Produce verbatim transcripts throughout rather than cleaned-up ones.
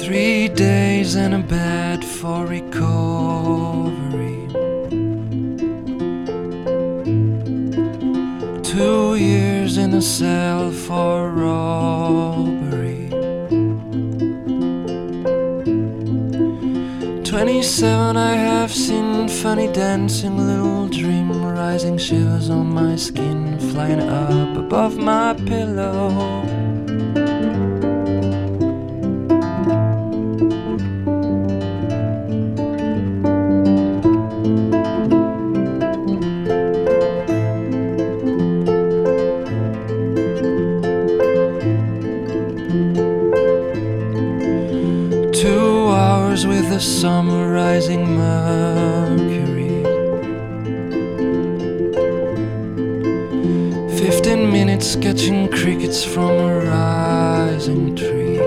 Three days in a bed for recovery. Two years in a cell for robbery. Twenty-seven, I have seen funny dancing, little dream, rising shivers on my skin, flying up above my pillow. Two hours with the summer rising mercury. Fifteen minutes catching crickets from a rising tree.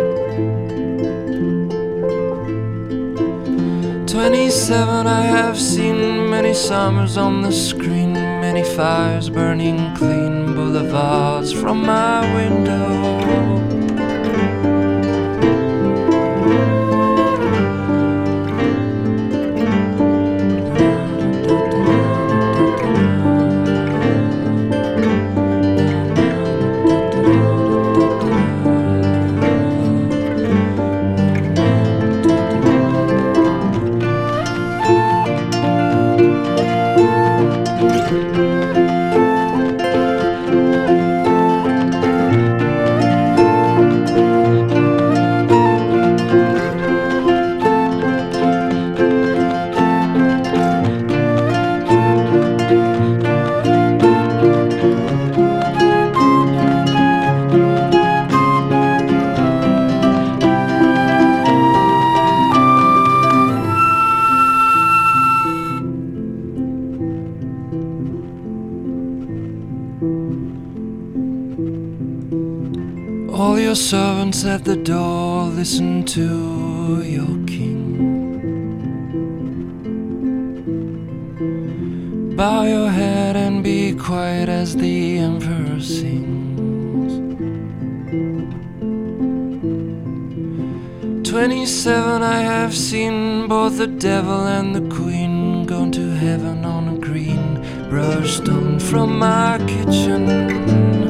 Twenty-seven, I have seen many summers on the screen, many fires burning clean, boulevards from my window. All your servants at the door, listen to your king. Bow your head and be quiet as the emperor sings. Twenty-seven, I have seen both the devil and the queen gone to heaven on a green brush stone from my kitchen.